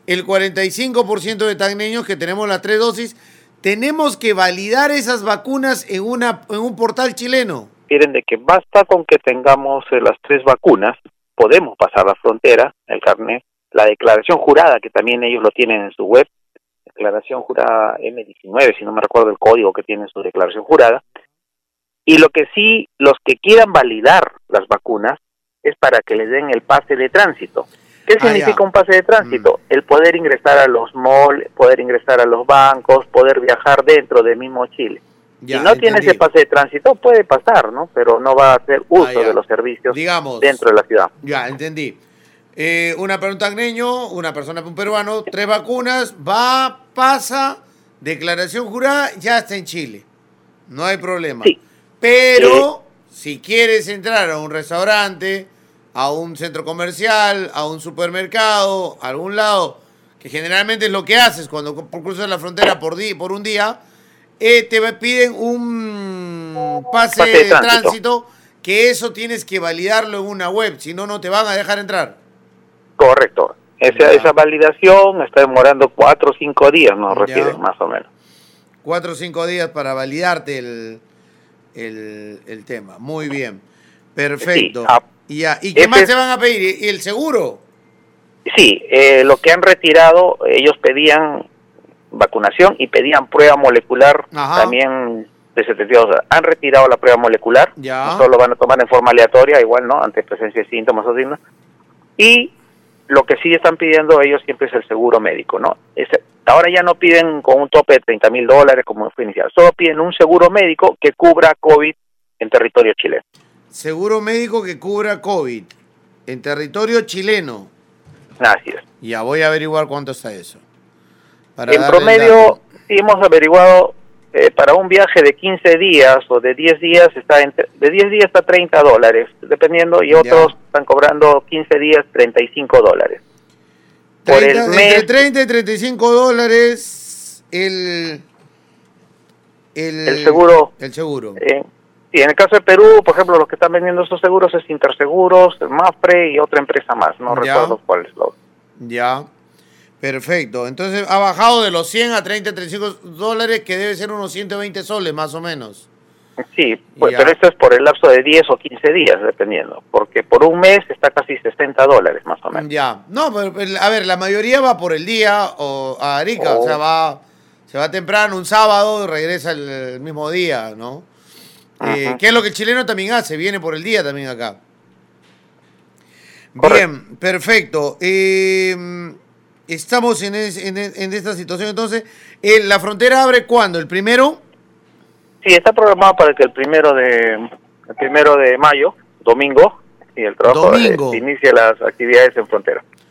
el 45% de tacneños que tenemos las 3 dosis, tenemos que validar esas vacunas en un portal chileno. Quieren de que basta con que tengamos las 3 vacunas, podemos pasar la frontera, el carnet, la declaración jurada, que también ellos lo tienen en su web, declaración jurada M19, si no me recuerdo el código que tiene su declaración jurada. Y lo que sí, los que quieran validar las vacunas es para que les den el pase de tránsito. ¿Qué significa un pase de tránsito? El poder ingresar a los malls, poder ingresar a los bancos, poder viajar dentro del mismo Chile. Ya, si no tiene ese pase de tránsito, puede pasar, ¿no? Pero no va a hacer uso de los servicios, digamos, dentro de la ciudad. Ya, entendí. Una para un tacneño, una persona para un peruano, 3 vacunas, pasa, declaración jurada, ya está en Chile. No hay problema. Sí. Pero si quieres entrar a un restaurante, a un centro comercial, a un supermercado, a algún lado, que generalmente es lo que haces cuando cruzas la frontera por un día, te piden un pase de tránsito, que eso tienes que validarlo en una web, si no, no te van a dejar entrar. Correcto. Esa validación está demorando 4 o 5 días, nos refieren, más o menos. 4 o 5 días para validarte el tema. Muy bien. Perfecto. Sí, ¿y qué más se van a pedir? ¿Y el seguro? Sí, lo que han retirado, ellos pedían vacunación y pedían prueba molecular. Ajá. También de 72 horas. Han retirado la prueba molecular. Ya. No solo van a tomar en forma aleatoria, igual, ¿no? Ante presencia de síntomas o signos. Y lo que sí están pidiendo ellos siempre es el seguro médico, ¿no? Ahora ya no piden con un tope de $30,000 como fue inicial, solo piden un seguro médico que cubra COVID en territorio chileno. Seguro médico que cubra COVID en territorio chileno. Así es. Ya voy a averiguar cuánto está eso. En promedio, sí hemos averiguado, para un viaje de 15 días o de 10 días, de 10 días a $30, dependiendo, y otros están cobrando 15 días $35. Por el mes, entre 30 y $35 el seguro. El seguro. Sí, en el caso de Perú, por ejemplo, los que están vendiendo esos seguros es Interseguros, Mafre y otra empresa más, no recuerdo cuál es. Ya, perfecto. Entonces ha bajado de los 100 a 30, $35, que debe ser unos 120 soles más o menos. Sí, pues, pero esto es por el lapso de 10 o 15 días, dependiendo, porque por un mes está casi $60 más o menos. Ya, no, pero a ver, la mayoría va por el día o a Arica, o sea, se va temprano, un sábado y regresa el mismo día, ¿no? ¿Qué es lo que el chileno también hace? Viene por el día también acá. Correcto. Bien, perfecto. Estamos en esta situación, entonces, ¿la frontera abre cuándo? ¿El primero? Sí, está programado para que el primero de mayo, domingo, y el trabajo inicie las actividades en frontera.